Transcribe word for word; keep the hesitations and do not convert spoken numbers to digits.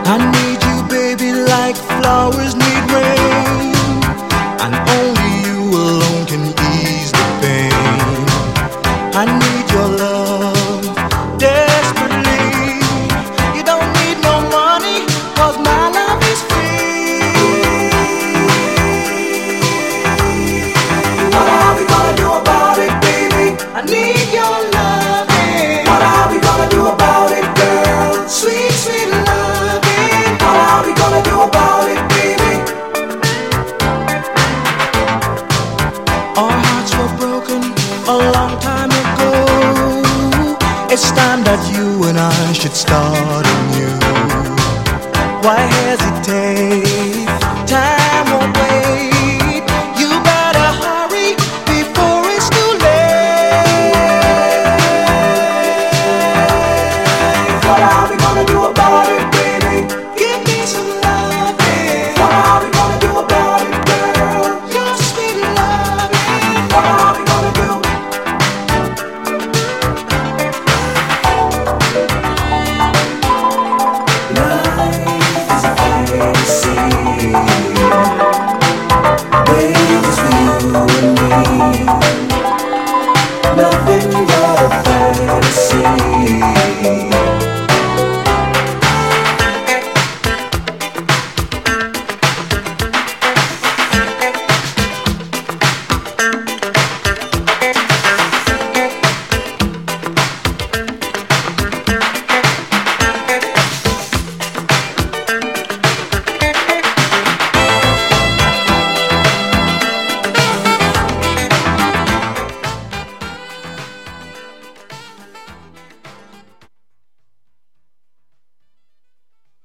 I need you, baby, like flowers need rain, and only you alone can ease the pain. I need your love desperately. You don't need no money, 'cause my love is free. What are we gonna do about it, baby? I need your loving. What are we gonna do about it, girl? Sweet, sweet loving. What are we gonna do about it, baby? Our hearts were broken a long time ago. It's time that you and I should start anew. Why hesitate? Time won't wait. You better hurry before it's too late. What are we gonna do about it?